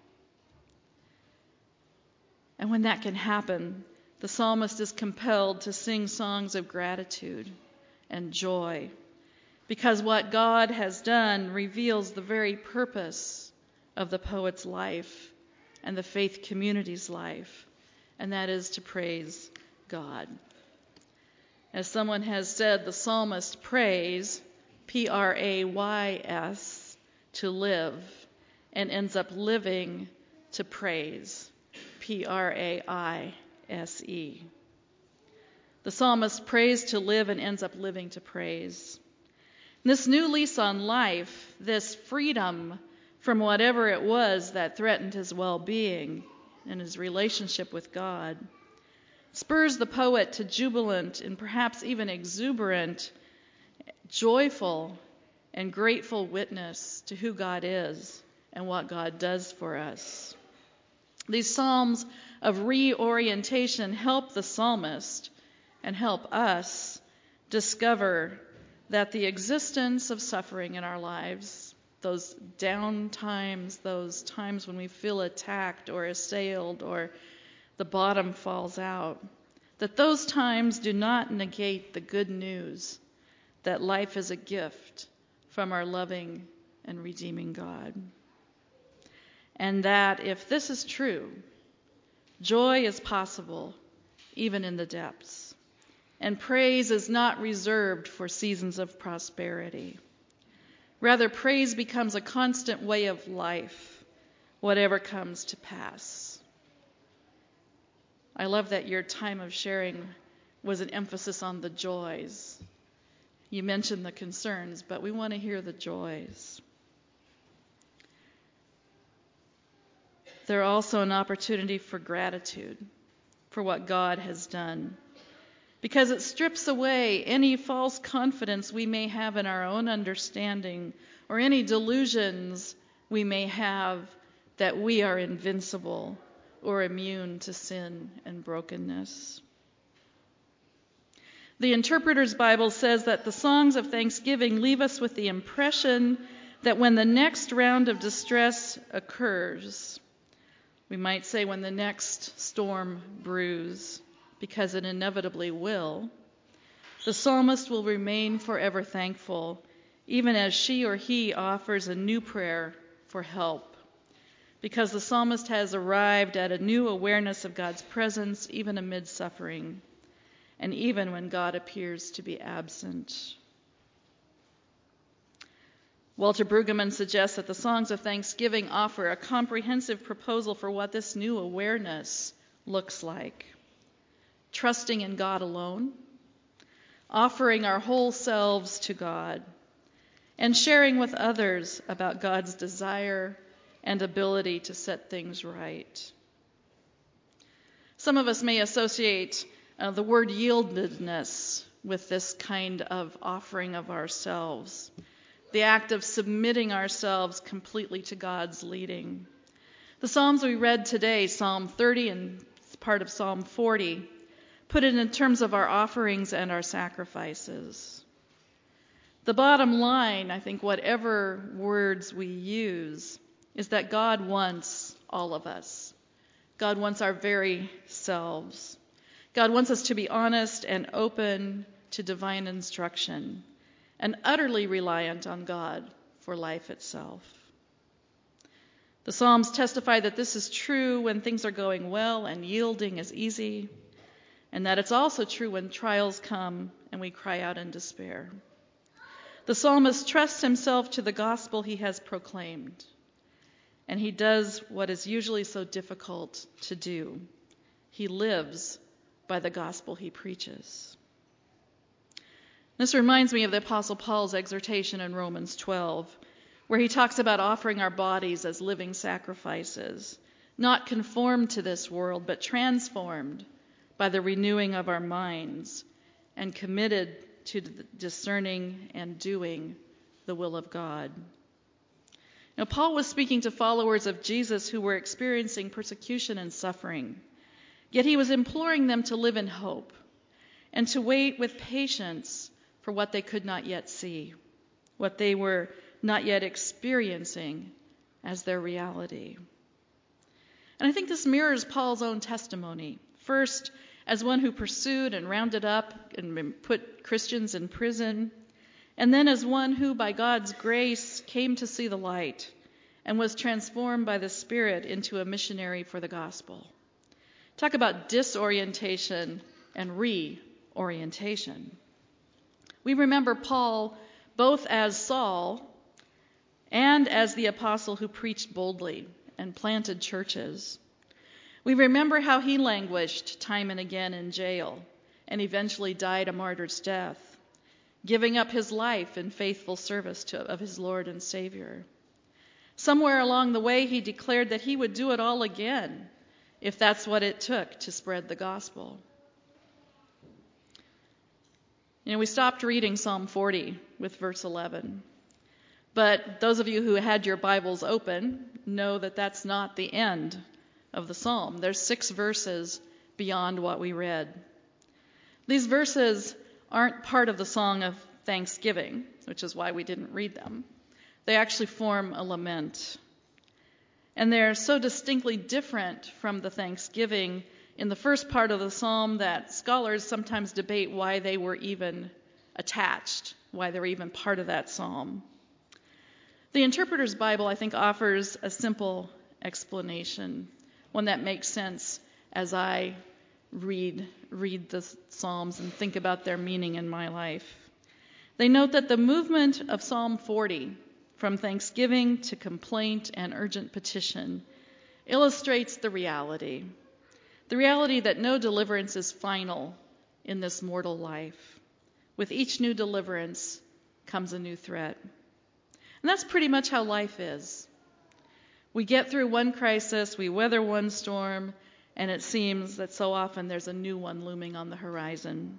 And when that can happen, the psalmist is compelled to sing songs of gratitude and joy, because what God has done reveals the very purpose of the poet's life and the faith community's life, and that is to praise God. As someone has said, the psalmist prays, Prays, to live, and ends up living to praise, Praise. The psalmist prays to live and ends up living to praise. This new lease on life, this freedom from whatever it was that threatened his well-being and his relationship with God, spurs the poet to jubilant and perhaps even exuberant, joyful and grateful witness to who God is and what God does for us. These psalms of reorientation help the psalmist and help us discover that the existence of suffering in our lives, those down times, those times when we feel attacked or assailed or the bottom falls out, that those times do not negate the good news that life is a gift from our loving and redeeming God. And that if this is true, joy is possible even in the depths. And praise is not reserved for seasons of prosperity. Rather, praise becomes a constant way of life, whatever comes to pass. I love that your time of sharing was an emphasis on the joys. You mentioned the concerns, but we want to hear the joys. They're also an opportunity for gratitude for what God has done, because it strips away any false confidence we may have in our own understanding or any delusions we may have that we are invincible or immune to sin and brokenness. The Interpreter's Bible says that the songs of thanksgiving leave us with the impression that when the next round of distress occurs, we might say when the next storm brews, because it inevitably will, the psalmist will remain forever thankful, even as she or he offers a new prayer for help, because the psalmist has arrived at a new awareness of God's presence even amid suffering, and even when God appears to be absent. Walter Brueggemann suggests that the songs of thanksgiving offer a comprehensive proposal for what this new awareness looks like. Trusting in God alone, offering our whole selves to God, and sharing with others about God's desire and ability to set things right. Some of us may associate the word yieldedness with this kind of offering of ourselves, the act of submitting ourselves completely to God's leading. The Psalms we read today, Psalm 30 and part of Psalm 40, put it in terms of our offerings and our sacrifices. The bottom line, I think, whatever words we use, is that God wants all of us. God wants our very selves. God wants us to be honest and open to divine instruction and utterly reliant on God for life itself. The Psalms testify that this is true when things are going well and yielding is easy, and that it's also true when trials come and we cry out in despair. The psalmist trusts himself to the gospel he has proclaimed, and he does what is usually so difficult to do. He lives by the gospel he preaches. This reminds me of the Apostle Paul's exhortation in Romans 12, where he talks about offering our bodies as living sacrifices, not conformed to this world, but transformed by the renewing of our minds and committed to discerning and doing the will of God. Now, Paul was speaking to followers of Jesus who were experiencing persecution and suffering, yet he was imploring them to live in hope and to wait with patience for what they could not yet see, what they were not yet experiencing as their reality. And I think this mirrors Paul's own testimony. First, as one who pursued and rounded up and put Christians in prison, and then as one who, by God's grace, came to see the light and was transformed by the Spirit into a missionary for the gospel. Talk about disorientation and reorientation. We remember Paul both as Saul and as the apostle who preached boldly and planted churches. We remember how he languished time and again in jail and eventually died a martyr's death, giving up his life in faithful service of his Lord and Savior. Somewhere along the way, he declared that he would do it all again if that's what it took to spread the gospel. We stopped reading Psalm 40 with verse 11. But those of you who had your Bibles open know that that's not the end of the psalm. There's 6 verses beyond what we read. These verses aren't part of the song of thanksgiving, which is why we didn't read them. They actually form a lament. And they're so distinctly different from the thanksgiving in the first part of the psalm that scholars sometimes debate why they were even attached, why they're even part of that psalm. The Interpreter's Bible, I think, offers a simple explanation, one that makes sense as I read the Psalms and think about their meaning in my life. They note that the movement of Psalm 40, from thanksgiving to complaint and urgent petition, illustrates the reality that no deliverance is final in this mortal life. With each new deliverance comes a new threat. And that's pretty much how life is. We get through one crisis, we weather one storm, and it seems that so often there's a new one looming on the horizon.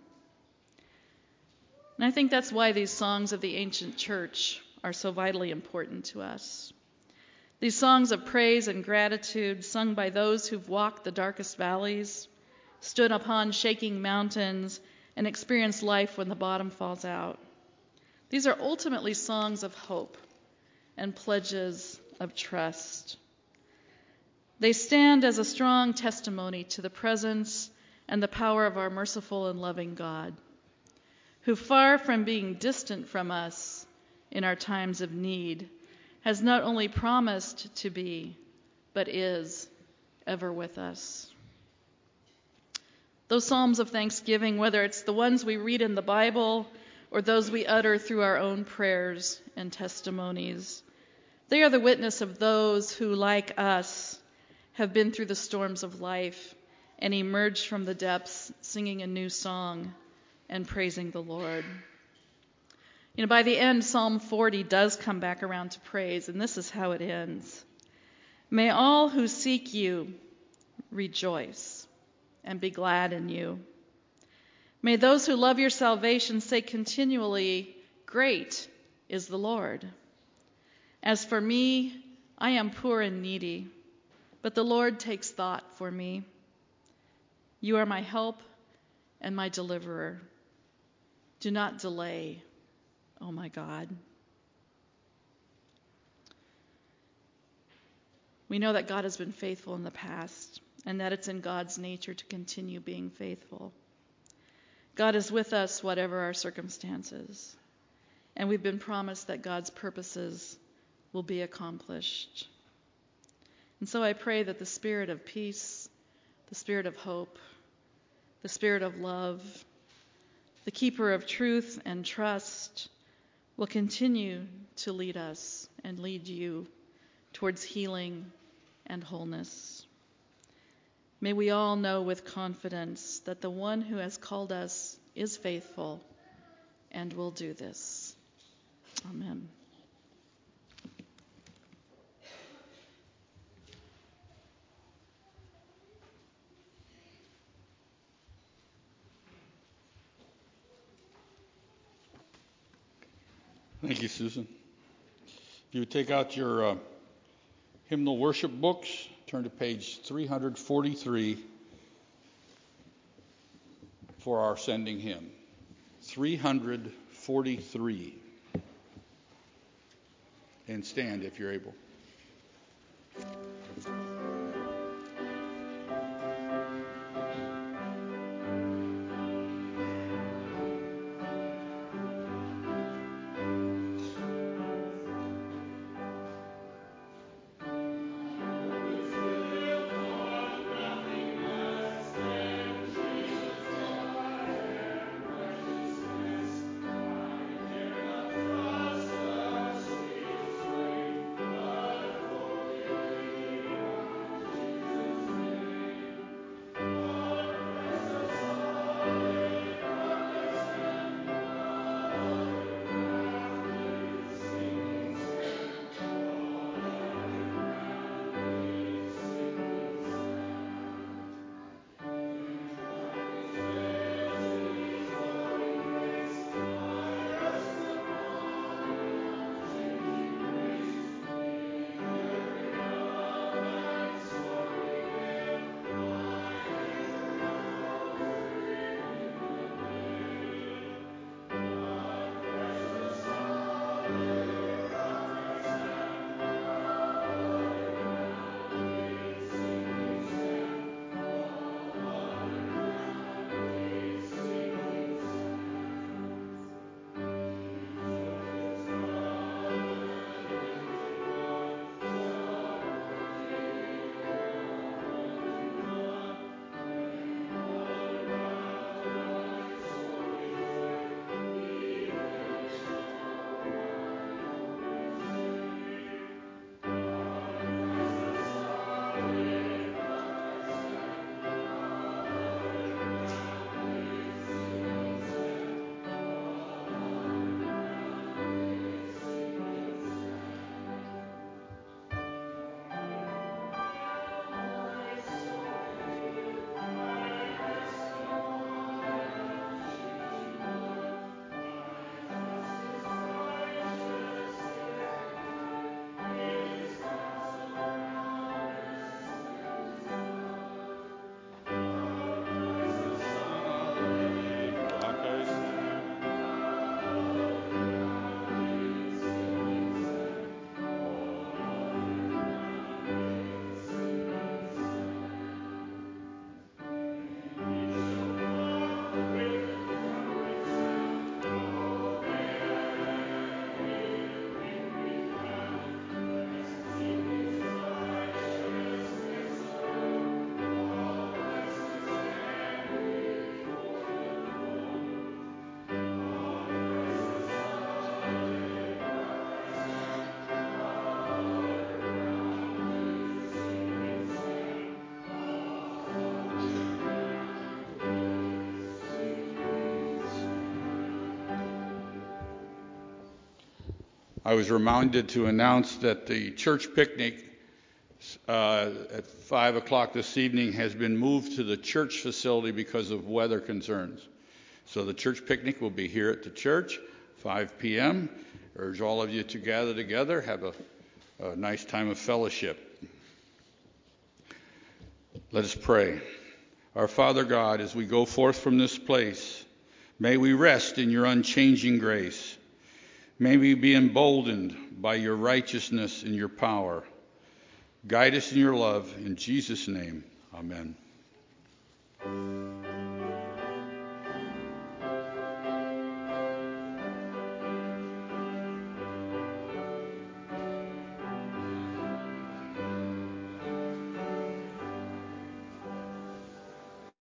And I think that's why these songs of the ancient church are so vitally important to us. These songs of praise and gratitude sung by those who've walked the darkest valleys, stood upon shaking mountains, and experienced life when the bottom falls out. These are ultimately songs of hope and pledges of trust. They stand as a strong testimony to the presence and the power of our merciful and loving God, who, far from being distant from us in our times of need, has not only promised to be, but is ever with us. Those psalms of thanksgiving, whether it's the ones we read in the Bible or those we utter through our own prayers and testimonies, they are the witness of those who, like us, have been through the storms of life and emerged from the depths singing a new song and praising the Lord. By the end, Psalm 40 does come back around to praise, and this is how it ends. May all who seek you rejoice and be glad in you. May those who love your salvation say continually, "Great is the Lord." As for me, I am poor and needy, but the Lord takes thought for me. You are my help and my deliverer. Do not delay, oh my God. We know that God has been faithful in the past and that it's in God's nature to continue being faithful. God is with us whatever our circumstances, and we've been promised that God's purposes will be accomplished. And so I pray that the spirit of peace, the spirit of hope, the spirit of love, the keeper of truth and trust will continue to lead us and lead you towards healing and wholeness. May we all know with confidence that the one who has called us is faithful and we'll do this. Amen. Thank you, Susan. If you would take out your hymnal worship books, turn to page 343 for our sending hymn. 343. And stand if you're able. I was reminded to announce that the church picnic at 5 o'clock this evening has been moved to the church facility because of weather concerns. So the church picnic will be here at the church, 5 p.m. Urge all of you to gather together, have a nice time of fellowship. Let us pray. Our Father God, as we go forth from this place, may we rest in your unchanging grace. May we be emboldened by your righteousness and your power. Guide us in your love. In Jesus' name, amen.